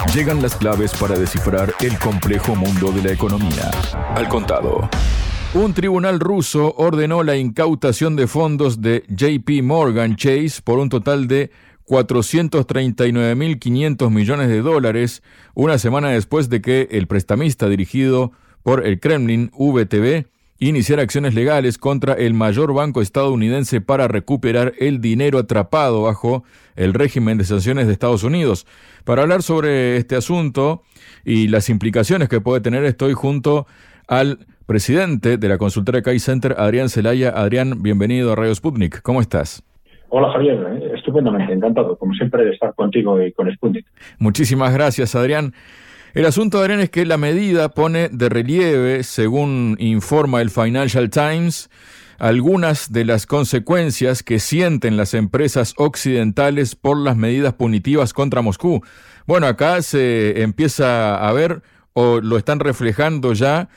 Llegan las claves para descifrar el complejo mundo de la economía. Al contado. Un tribunal ruso ordenó la incautación de fondos de JP Morgan Chase por un total de 439.500 millones de dólares, una semana después de que el prestamista dirigido por el Kremlin, VTB, iniciara acciones legales contra el mayor banco estadounidense para recuperar el dinero atrapado bajo el régimen de sanciones de Estados Unidos. Para hablar sobre este asunto y las implicaciones que puede tener, estoy junto al presidente de la consultora CAI Center, Adrián Celaya. Adrián, bienvenido a Radio Sputnik. ¿Cómo estás? Hola Javier, estupendamente, encantado, como siempre, de estar contigo y con Sputnik. Muchísimas gracias, Adrián. El asunto, Adrián, es que la medida pone de relieve, según informa el Financial Times, algunas de las consecuencias que sienten las empresas occidentales por las medidas punitivas contra Moscú. Bueno, acá se empieza a ver, o lo están reflejando ya,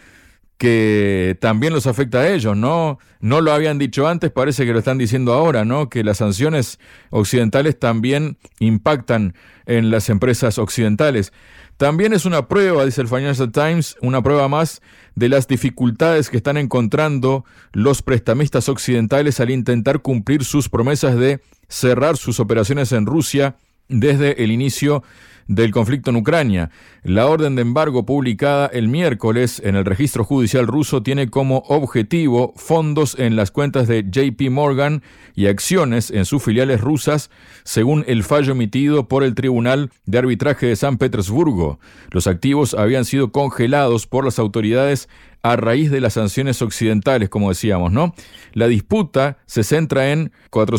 que también los afecta a ellos, ¿no? No lo habían dicho antes, parece que lo están diciendo ahora, ¿no? Que las sanciones occidentales también impactan en las empresas occidentales. También es una prueba, dice el Financial Times, una prueba más de las dificultades que están encontrando los prestamistas occidentales al intentar cumplir sus promesas de cerrar sus operaciones en Rusia desde el inicio del conflicto en Ucrania. La orden de embargo publicada el miércoles en el registro judicial ruso tiene como objetivo fondos en las cuentas de JP Morgan y acciones en sus filiales rusas, según el fallo emitido por el Tribunal de Arbitraje de San Petersburgo. Los activos habían sido congelados por las autoridades a raíz de las sanciones occidentales, como decíamos, ¿no? La disputa se centra en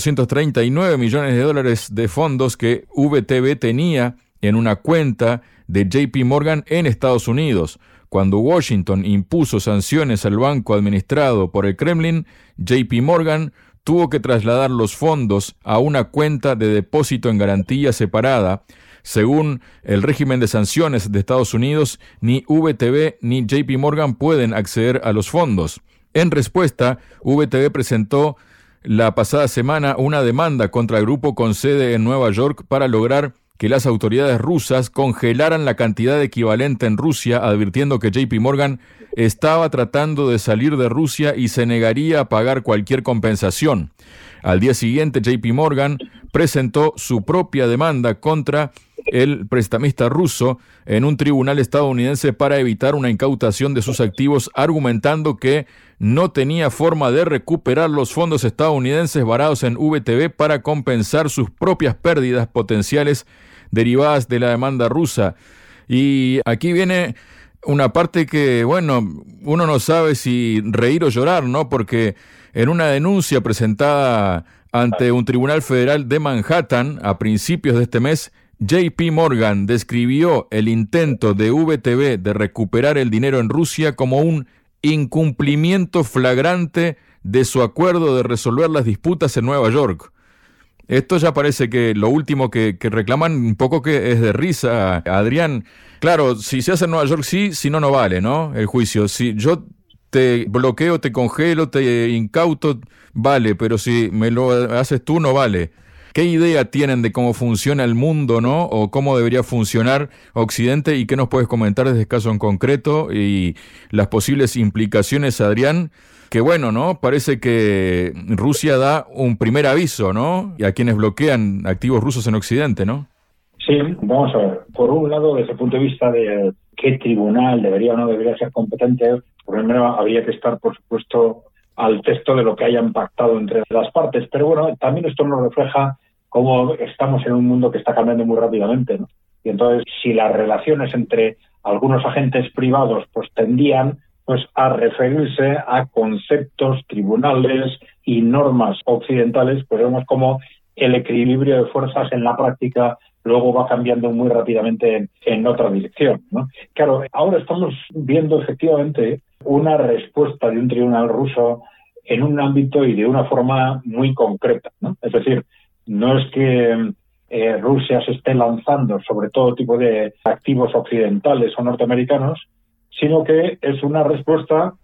439 millones de dólares de fondos que VTB tenía en una cuenta de JP Morgan en Estados Unidos. Cuando Washington impuso sanciones al banco administrado por el Kremlin, JP Morgan tuvo que trasladar los fondos a una cuenta de depósito en garantía separada. Según el régimen de sanciones de Estados Unidos, ni VTB ni JP Morgan pueden acceder a los fondos. En respuesta, VTB presentó la pasada semana una demanda contra el grupo con sede en Nueva York para lograr que las autoridades rusas congelaran la cantidad equivalente en Rusia, advirtiendo que JP Morgan estaba tratando de salir de Rusia y se negaría a pagar cualquier compensación. Al día siguiente, JP Morgan presentó su propia demanda contra el prestamista ruso en un tribunal estadounidense para evitar una incautación de sus activos, argumentando que no tenía forma de recuperar los fondos estadounidenses varados en VTB para compensar sus propias pérdidas potenciales derivadas de la demanda rusa. Y aquí viene una parte que, bueno, uno no sabe si reír o llorar, ¿no? Porque en una denuncia presentada ante un tribunal federal de Manhattan a principios de este mes, JP Morgan describió el intento de VTB de recuperar el dinero en Rusia como un incumplimiento flagrante de su acuerdo de resolver las disputas en Nueva York. Esto ya parece que lo último que reclaman un poco que es de risa, Adrián. Claro, si se hace en Nueva York sí, si no, no vale, ¿no? El juicio. Si yo te bloqueo, te congelo, te incauto, vale, pero si me lo haces tú, no vale. ¿Qué idea tienen de cómo funciona el mundo, no? O cómo debería funcionar Occidente, y qué nos puedes comentar de este caso en concreto y las posibles implicaciones, Adrián? Que bueno, ¿no? Parece que Rusia da un primer aviso, ¿no? Y a quienes bloquean activos rusos en Occidente, ¿no? Sí, vamos a ver. Por un lado, desde el punto de vista de qué tribunal debería o no debería ser competente, primero habría que estar, por supuesto, al texto de lo que hayan pactado entre las partes. Pero bueno, también esto nos refleja cómo estamos en un mundo que está cambiando muy rápidamente, ¿no? Y entonces, si las relaciones entre algunos agentes privados pues tendían pues a referirse a conceptos, tribunales y normas occidentales, pues vemos cómo el equilibrio de fuerzas en la práctica luego va cambiando muy rápidamente en otra dirección, ¿no? Claro, ahora estamos viendo efectivamente una respuesta de un tribunal ruso en un ámbito y de una forma muy concreta, ¿no? Es decir, no es que Rusia se esté lanzando sobre todo tipo de activos occidentales o norteamericanos, sino que es una respuesta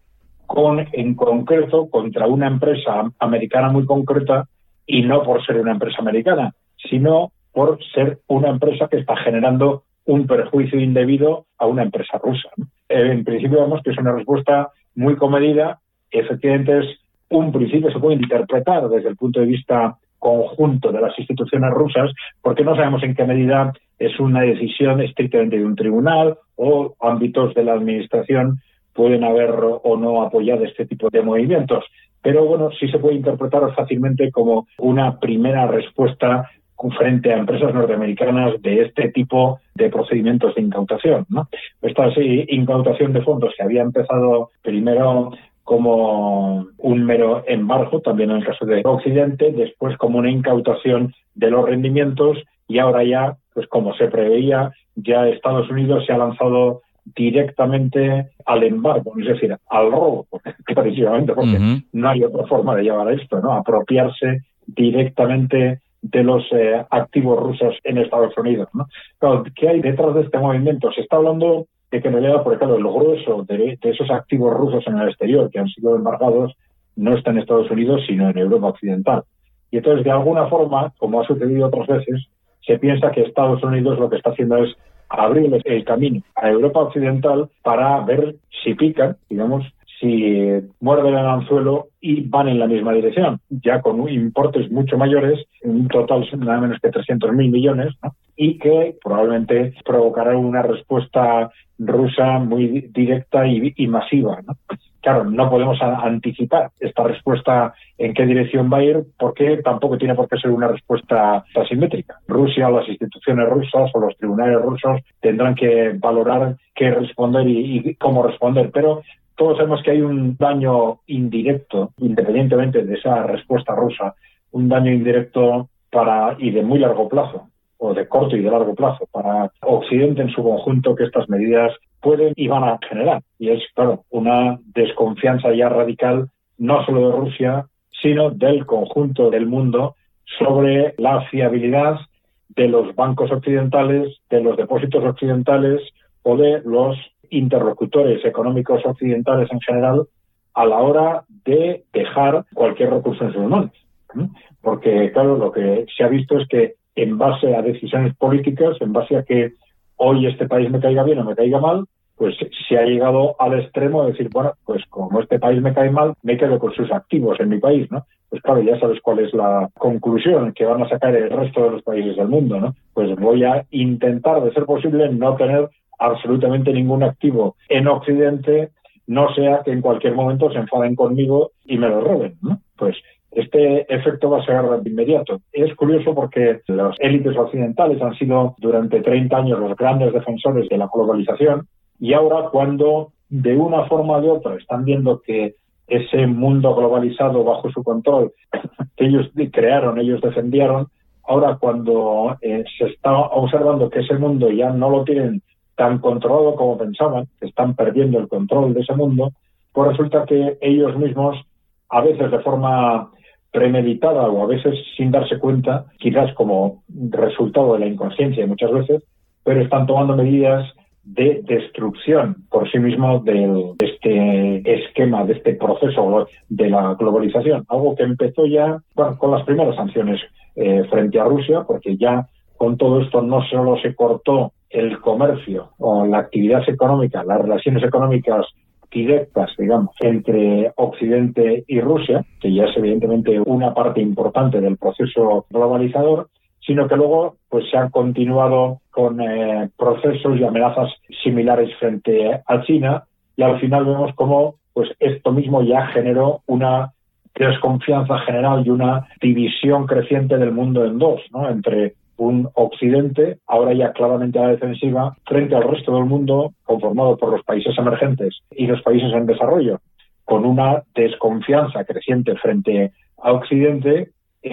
en concreto contra una empresa americana muy concreta, y no por ser una empresa americana, sino por ser una empresa que está generando un perjuicio indebido a una empresa rusa, ¿no? En principio vemos que es una respuesta muy comedida. Efectivamente es un principio, se puede interpretar desde el punto de vista conjunto de las instituciones rusas, porque no sabemos en qué medida es una decisión estrictamente de un tribunal o ámbitos de la administración pueden haber o no apoyado este tipo de movimientos. Pero bueno, sí se puede interpretar fácilmente como una primera respuesta frente a empresas norteamericanas de este tipo de procedimientos de incautación, ¿no? Esta incautación de fondos que había empezado primero como un mero embargo, también en el caso de Occidente, después como una incautación de los rendimientos y ahora ya, pues como se preveía, ya Estados Unidos se ha lanzado directamente al embargo, es decir, al robo, clarísimamente, porque no hay otra forma de llevar a esto, ¿no? Apropiarse directamente de los activos rusos en Estados Unidos, ¿no? Claro, ¿qué hay detrás de este movimiento? Se está hablando de que en realidad, por ejemplo, el grueso de esos activos rusos en el exterior que han sido embargados no está en Estados Unidos, sino en Europa Occidental. Y entonces, de alguna forma, como ha sucedido otras veces, se piensa que Estados Unidos lo que está haciendo es abrirles el camino a Europa Occidental para ver si pican, digamos, si muerden el anzuelo y van en la misma dirección, ya con importes mucho mayores, en un total nada menos que 300.000 millones, ¿no? Y que probablemente provocará una respuesta rusa muy directa y masiva, ¿no? Claro, no podemos anticipar esta respuesta en qué dirección va a ir, porque tampoco tiene por qué ser una respuesta asimétrica. Rusia, las instituciones rusas o los tribunales rusos tendrán que valorar qué responder y cómo responder, pero todos sabemos que hay un daño indirecto, independientemente de esa respuesta rusa, un daño indirecto y de muy largo plazo, o de corto y de largo plazo, para Occidente en su conjunto, que estas medidas pueden y van a generar. Y es, claro, una desconfianza ya radical, no solo de Rusia, sino del conjunto del mundo sobre la fiabilidad de los bancos occidentales, de los depósitos occidentales o de los interlocutores económicos occidentales en general a la hora de dejar cualquier recurso en sus manos. Porque, claro, lo que se ha visto es que en base a decisiones políticas, en base a que hoy este país me caiga bien o me caiga mal, pues se ha llegado al extremo de decir, bueno, pues como este país me cae mal, me quedo con sus activos en mi país, ¿no? Pues claro, ya sabes cuál es la conclusión que van a sacar el resto de los países del mundo, ¿no? Pues voy a intentar, de ser posible, no tener absolutamente ningún activo en Occidente, no sea que en cualquier momento se enfaden conmigo y me lo roben, ¿no? Pues este efecto va a ser de inmediato. Es curioso porque las élites occidentales han sido durante 30 años los grandes defensores de la globalización y ahora cuando de una forma o de otra están viendo que ese mundo globalizado bajo su control que ellos crearon, ellos defendieron, ahora cuando se está observando que ese mundo ya no lo tienen tan controlado como pensaban, que están perdiendo el control de ese mundo, pues resulta que ellos mismos, a veces de forma premeditada o a veces sin darse cuenta, quizás como resultado de la inconsciencia muchas veces, pero están tomando medidas de destrucción por sí mismos de este esquema, de este proceso de la globalización. Algo que empezó ya con las primeras sanciones frente a Rusia, porque ya con todo esto no solo se cortó el comercio o la actividad económica, las relaciones económicas directas, digamos, entre Occidente y Rusia, que ya es evidentemente una parte importante del proceso globalizador, sino que luego pues se han continuado con procesos y amenazas similares frente a China, y al final vemos cómo pues esto mismo ya generó una desconfianza general y una división creciente del mundo en dos, ¿no? Entre un Occidente, ahora ya claramente a la defensiva, frente al resto del mundo, conformado por los países emergentes y los países en desarrollo, con una desconfianza creciente frente a Occidente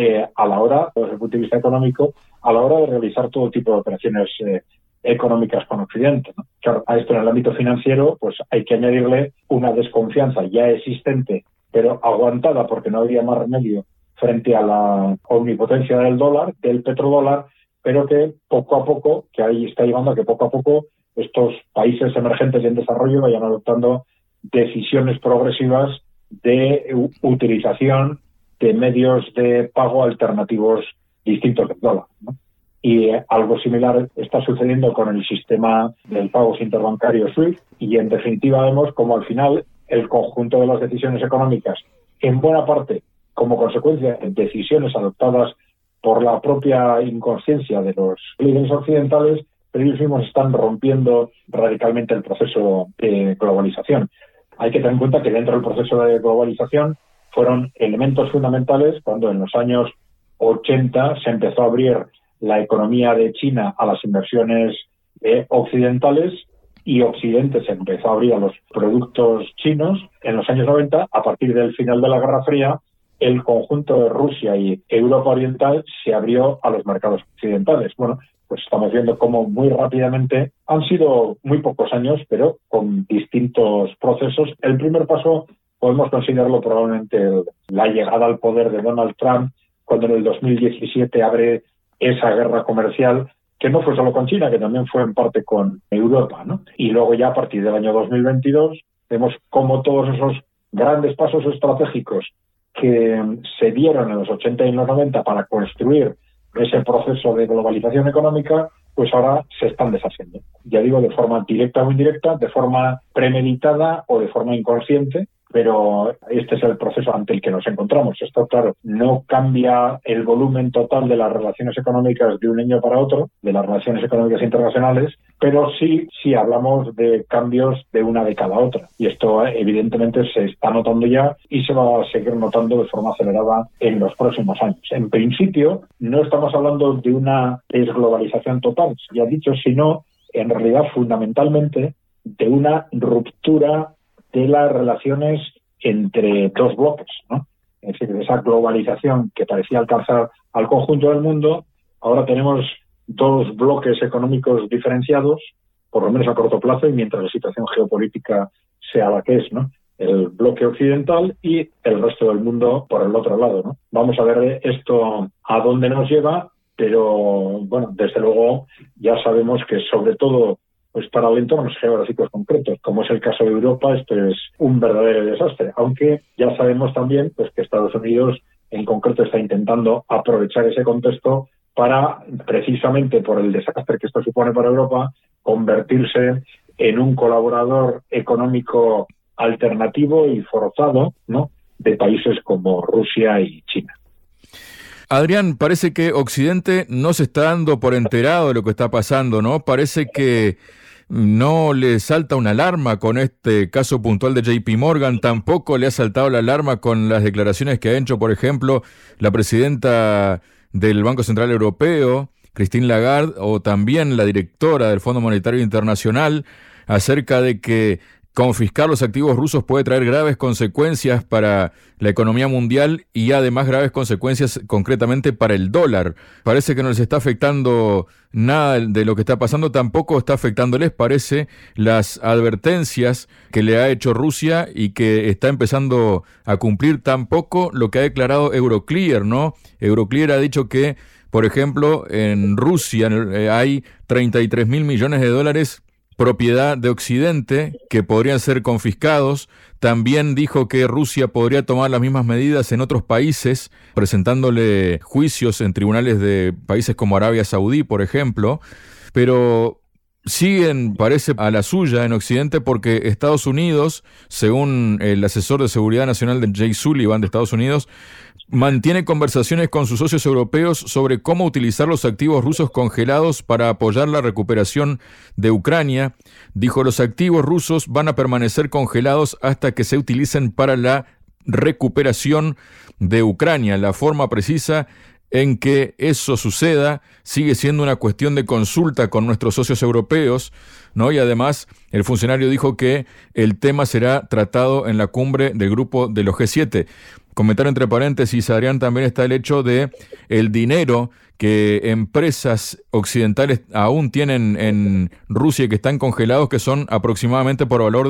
a la hora, desde el punto de vista económico, a la hora de realizar todo tipo de operaciones económicas con Occidente, ¿no? Claro, a esto en el ámbito financiero, pues hay que añadirle una desconfianza ya existente, pero aguantada porque no había más remedio frente a la omnipotencia del dólar, del petrodólar, pero que poco a poco, que ahí está llevando a que poco a poco estos países emergentes y en desarrollo vayan adoptando decisiones progresivas de utilización de medios de pago alternativos distintos del dólar, ¿no? Y algo similar está sucediendo con el sistema del pagos interbancario SWIFT, y en definitiva vemos como al final el conjunto de las decisiones económicas, en buena parte como consecuencia de decisiones adoptadas por la propia inconsciencia de los líderes occidentales, pero ellos mismos están rompiendo radicalmente el proceso de globalización. Hay que tener en cuenta que dentro del proceso de globalización fueron elementos fundamentales cuando en los años 80 se empezó a abrir la economía de China a las inversiones occidentales, y Occidente se empezó a abrir a los productos chinos. En los años 90, a partir del final de la Guerra Fría, el conjunto de Rusia y Europa Oriental se abrió a los mercados occidentales. Bueno, pues estamos viendo cómo muy rápidamente, han sido muy pocos años, pero con distintos procesos. El primer paso podemos considerarlo probablemente la llegada al poder de Donald Trump, cuando en el 2017 abre esa guerra comercial, que no fue solo con China, que también fue en parte con Europa, ¿no? Y luego ya a partir del año 2022 vemos cómo todos esos grandes pasos estratégicos que se dieron en los 80 y en los 90 para construir ese proceso de globalización económica, pues ahora se están deshaciendo. Ya digo, de forma directa o indirecta, de forma premeditada o de forma inconsciente, pero este es el proceso ante el que nos encontramos. Esto, claro, no cambia el volumen total de las relaciones económicas de un año para otro, de las relaciones económicas internacionales, pero sí hablamos de cambios de una década a otra. Y esto evidentemente se está notando ya y se va a seguir notando de forma acelerada en los próximos años. En principio, no estamos hablando de una desglobalización total, ya dicho, sino en realidad fundamentalmente de una ruptura de las relaciones entre dos bloques, ¿no? Es decir, de esa globalización que parecía alcanzar al conjunto del mundo, ahora tenemos dos bloques económicos diferenciados, por lo menos a corto plazo, y mientras la situación geopolítica sea la que es, ¿no? El bloque occidental y el resto del mundo por el otro lado, ¿no? Vamos a ver esto a dónde nos lleva, pero bueno, desde luego ya sabemos que sobre todo pues para entornos geográficos concretos, como es el caso de Europa, esto es un verdadero desastre, aunque ya sabemos también pues que Estados Unidos en concreto está intentando aprovechar ese contexto para, precisamente por el desastre que esto supone para Europa, convertirse en un colaborador económico alternativo y forzado, ¿no?, de países como Rusia y China. Adrián, parece que Occidente no se está dando por enterado de lo que está pasando, ¿no? Parece que no le salta una alarma con este caso puntual de JP Morgan, tampoco le ha saltado la alarma con las declaraciones que ha hecho, por ejemplo, la presidenta del Banco Central Europeo, Christine Lagarde, o también la directora del Fondo Monetario Internacional, acerca de que confiscar los activos rusos puede traer graves consecuencias para la economía mundial y además graves consecuencias concretamente para el dólar. Parece que no les está afectando nada de lo que está pasando, tampoco está afectándoles, parece, las advertencias que le ha hecho Rusia y que está empezando a cumplir tampoco lo que ha declarado Euroclear, ¿no? Euroclear ha dicho que, por ejemplo, en Rusia hay 33.000 millones de dólares propiedad de Occidente que podrían ser confiscados. También dijo que Rusia podría tomar las mismas medidas en otros países, presentándole juicios en tribunales de países como Arabia Saudí, por ejemplo. Pero siguen, parece, a la suya en Occidente porque Estados Unidos, según el asesor de seguridad nacional de Jake Sullivan de Estados Unidos, mantiene conversaciones con sus socios europeos sobre cómo utilizar los activos rusos congelados para apoyar la recuperación de Ucrania. Dijo, los activos rusos van a permanecer congelados hasta que se utilicen para la recuperación de Ucrania. La forma precisa en que eso suceda sigue siendo una cuestión de consulta con nuestros socios europeos, ¿no? Y además el funcionario dijo que el tema será tratado en la cumbre del grupo de los G7. Comentario entre paréntesis, Adrián, también está el hecho de el dinero que empresas occidentales aún tienen en Rusia y que están congelados, que son aproximadamente por valor de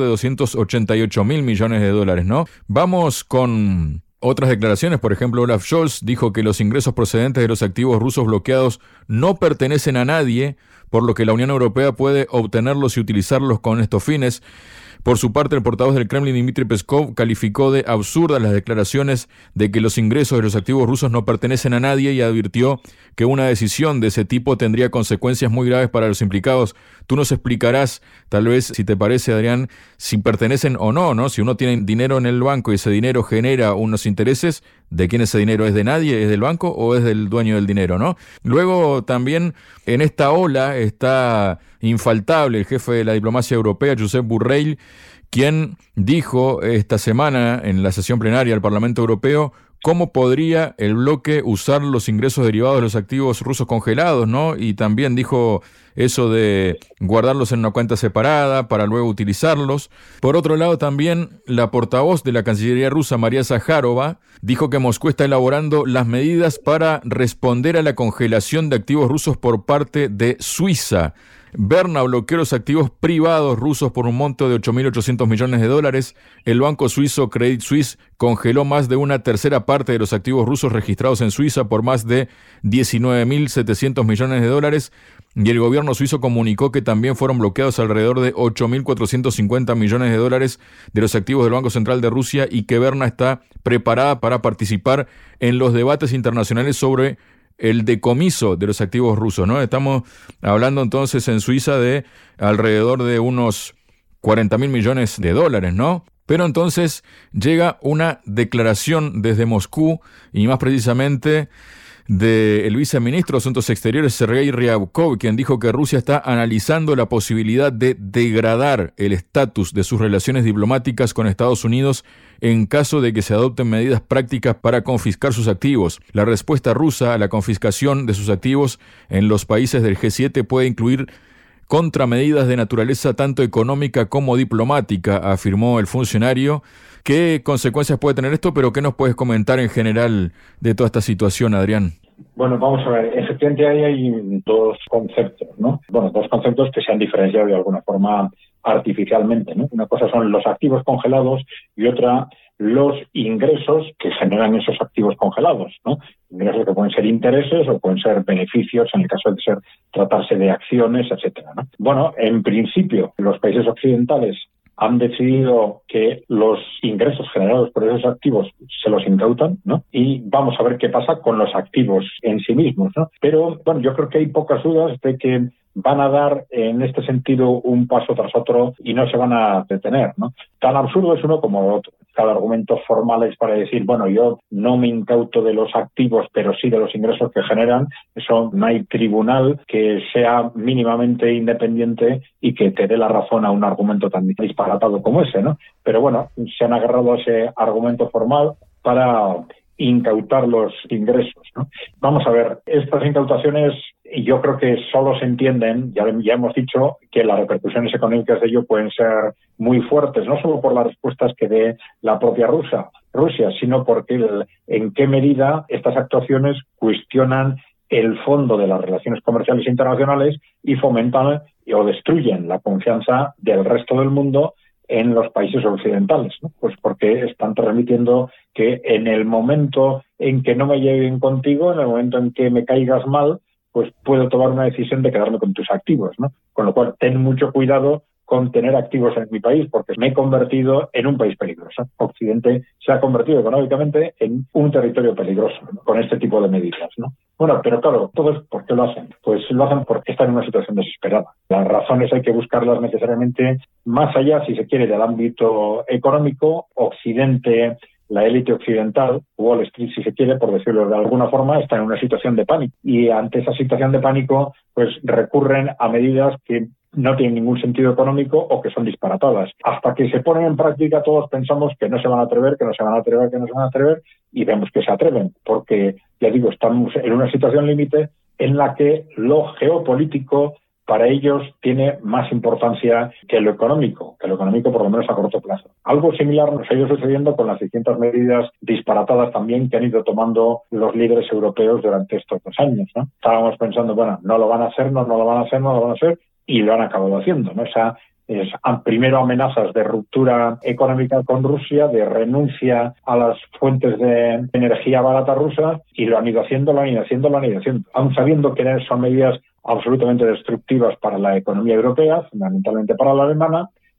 288.000 millones de dólares, ¿no? Vamos con otras declaraciones. Por ejemplo, Olaf Scholz dijo que los ingresos procedentes de los activos rusos bloqueados no pertenecen a nadie, por lo que la Unión Europea puede obtenerlos y utilizarlos con estos fines. Por su parte, el portavoz del Kremlin, Dmitry Peskov, calificó de absurdas las declaraciones de que los ingresos de los activos rusos no pertenecen a nadie y advirtió que una decisión de ese tipo tendría consecuencias muy graves para los implicados. Tú nos explicarás, tal vez, si te parece, Adrián, si pertenecen o no, ¿no? Si uno tiene dinero en el banco y ese dinero genera unos intereses, ¿de quién ese dinero? ¿Es de nadie? ¿Es del banco o es del dueño del dinero, no? Luego, también, en esta ola está infaltable el jefe de la diplomacia europea, Josep Borrell, quien dijo esta semana en la sesión plenaria del Parlamento Europeo cómo podría el bloque usar los ingresos derivados de los activos rusos congelados, ¿no? Y también dijo eso de guardarlos en una cuenta separada para luego utilizarlos. Por otro lado, también la portavoz de la Cancillería rusa, María Zaharova, dijo que Moscú está elaborando las medidas para responder a la congelación de activos rusos por parte de Suiza. Berna bloqueó los activos privados rusos por un monto de $8.800 millones. El banco suizo Credit Suisse congeló más de una tercera parte de los activos rusos registrados en Suiza por más de $19.700 millones. Y el gobierno suizo comunicó que también fueron bloqueados alrededor de $8.450 millones de los activos del Banco Central de Rusia y que Berna está preparada para participar en los debates internacionales sobre el decomiso de los activos rusos, ¿no? Estamos hablando entonces en Suiza de alrededor de unos $40.000 millones, ¿no? Pero entonces llega una declaración desde Moscú y más precisamente del viceministro de Asuntos Exteriores, Sergei Ryabkov, quien dijo que Rusia está analizando la posibilidad de degradar el estatus de sus relaciones diplomáticas con Estados Unidos en caso de que se adopten medidas prácticas para confiscar sus activos. La respuesta rusa a la confiscación de sus activos en los países del G7 puede incluir contramedidas de naturaleza tanto económica como diplomática, afirmó el funcionario. ¿Qué consecuencias puede tener esto? Pero ¿qué nos puedes comentar en general de toda esta situación, Adrián? Bueno, vamos a ver. Efectivamente hay dos conceptos, ¿no? Bueno, dos conceptos que se han diferenciado de alguna forma artificialmente, ¿no? Una cosa son los activos congelados y otra los ingresos que generan esos activos congelados, ¿no? Ingresos que pueden ser intereses o pueden ser beneficios en el caso de tratarse de acciones, etcétera, ¿no? Bueno, en principio, los países occidentales han decidido que los ingresos generados por esos activos se los incautan, ¿no? Y vamos a ver qué pasa con los activos en sí mismos, ¿no? Pero, bueno, yo creo que hay pocas dudas de que van a dar en este sentido un paso tras otro y no se van a detener, ¿no? Tan absurdo es uno como el otro. Cada argumento formal es para decir, bueno, yo no me incauto de los activos, pero sí de los ingresos que generan. Eso no hay tribunal que sea mínimamente independiente y que te dé la razón a un argumento tan disparatado como ese, ¿no? Pero bueno, se han agarrado a ese argumento formal para incautar los ingresos, ¿no? Vamos a ver, estas incautaciones yo creo que solo se entienden, ya hemos dicho que las repercusiones económicas de ello pueden ser muy fuertes, no solo por las respuestas que dé la propia Rusia, sino porque en qué medida estas actuaciones cuestionan el fondo de las relaciones comerciales internacionales y fomentan o destruyen la confianza del resto del mundo en los países occidentales, ¿no? Pues porque están transmitiendo que en el momento en que no me lleve bien contigo, en el momento en que me caigas mal, pues puedo tomar una decisión de quedarme con tus activos, ¿no? Con lo cual, ten mucho cuidado con tener activos en mi país, porque me he convertido en un país peligroso. Occidente se ha convertido económicamente en un territorio peligroso, ¿no? Con este tipo de medidas, ¿no? Bueno, pero claro, ¿todo es por qué lo hacen? Pues lo hacen porque están en una situación desesperada. Las razones hay que buscarlas necesariamente más allá, si se quiere, del ámbito económico. Occidente, la élite occidental, Wall Street, si se quiere, por decirlo de alguna forma, está en una situación de pánico. Y ante esa situación de pánico, pues recurren a medidas que no tienen ningún sentido económico o que son disparatadas. Hasta que se ponen en práctica, todos pensamos que no se van a atrever, y vemos que se atreven, porque, ya digo, estamos en una situación límite en la que lo geopolítico para ellos tiene más importancia que lo económico por lo menos a corto plazo. Algo similar nos ha ido sucediendo con las distintas medidas disparatadas también que han ido tomando los líderes europeos durante estos 2 años, ¿no? Estábamos pensando, bueno, no lo van a hacer, y lo han acabado haciendo, ¿no? Primero amenazas de ruptura económica con Rusia, de renuncia a las fuentes de energía barata rusa, y lo han ido haciendo, aun sabiendo que son medidas absolutamente destructivas para la economía europea, fundamentalmente para la alemana,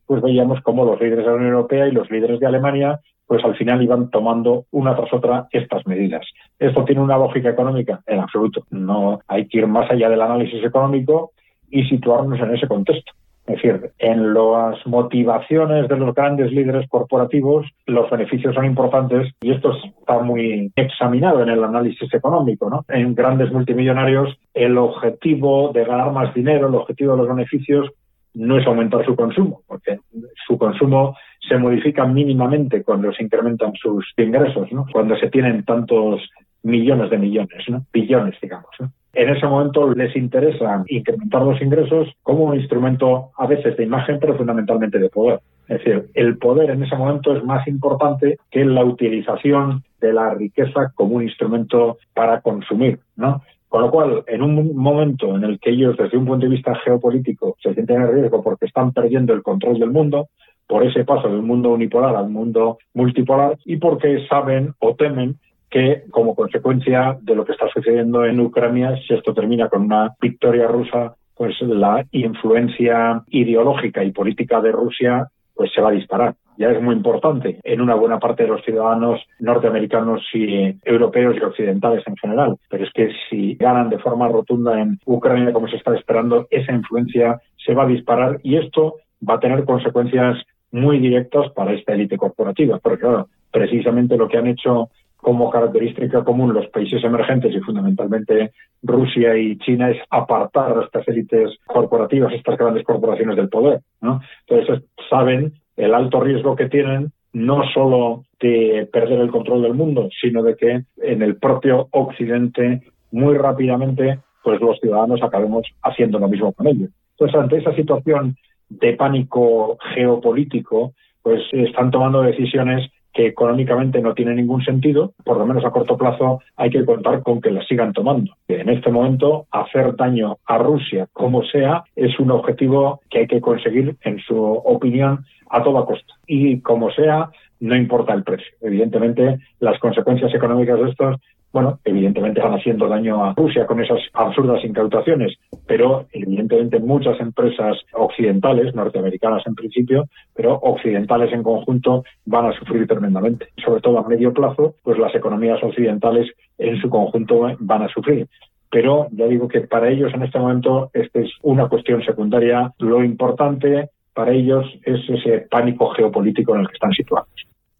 pues veíamos cómo los líderes de la Unión Europea y los líderes de Alemania pues al final iban tomando una tras otra estas medidas. ¿Esto tiene una lógica económica? En absoluto. No, hay que ir más allá del análisis económico y situarnos en ese contexto. Es decir, en las motivaciones de los grandes líderes corporativos, los beneficios son importantes y esto está muy examinado en el análisis económico, ¿no? En grandes multimillonarios, el objetivo de ganar más dinero, el objetivo de los beneficios, no es aumentar su consumo, porque su consumo se modifica mínimamente cuando se incrementan sus ingresos, ¿no? Cuando se tienen tantos millones de millones, ¿no? Billones, digamos, ¿no? En ese momento les interesa incrementar los ingresos como un instrumento a veces de imagen, pero fundamentalmente de poder. Es decir, el poder en ese momento es más importante que la utilización de la riqueza como un instrumento para consumir, ¿no? Con lo cual, en un momento en el que ellos, desde un punto de vista geopolítico, se sienten en riesgo porque están perdiendo el control del mundo, por ese paso de un mundo unipolar a un mundo multipolar, y porque saben o temen que, como consecuencia de lo que está sucediendo en Ucrania, si esto termina con una victoria rusa, pues la influencia ideológica y política de Rusia pues se va a disparar. Ya es muy importante en una buena parte de los ciudadanos norteamericanos y europeos y occidentales en general. Pero es que si ganan de forma rotunda en Ucrania, como se está esperando, esa influencia se va a disparar y esto va a tener consecuencias muy directas para esta élite corporativa. Porque, claro, precisamente lo que han hecho como característica común los países emergentes y fundamentalmente Rusia y China es apartar a estas élites corporativas, estas grandes corporaciones del poder, ¿no? Entonces saben el alto riesgo que tienen no solo de perder el control del mundo, sino de que en el propio Occidente muy rápidamente pues los ciudadanos acabemos haciendo lo mismo con ellos. Entonces, ante esa situación de pánico geopolítico, pues están tomando decisiones que económicamente no tienen ningún sentido, por lo menos a corto plazo hay que contar con que las sigan tomando. En este momento, hacer daño a Rusia, como sea, es un objetivo que hay que conseguir, en su opinión, a toda costa. Y como sea, no importa el precio. Evidentemente, las consecuencias económicas de estos, bueno, evidentemente van haciendo daño a Rusia con esas absurdas incautaciones, pero evidentemente muchas empresas occidentales, norteamericanas en principio, pero occidentales en conjunto, van a sufrir tremendamente. Sobre todo a medio plazo, pues las economías occidentales en su conjunto van a sufrir. Pero ya digo que para ellos en este momento esta es una cuestión secundaria. Lo importante para ellos es ese pánico geopolítico en el que están situados.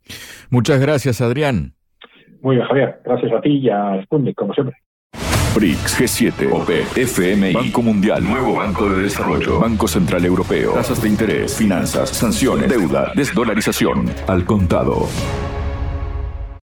Muchas gracias, Adrián. Muy bien, Javier. Gracias a ti y a Sputnik, como siempre. BRICS, G7, OPEP, FMI, Banco Mundial, Nuevo Banco de Desarrollo, Banco Central Europeo, tasas de interés, finanzas, sanciones, deuda, desdolarización, al contado.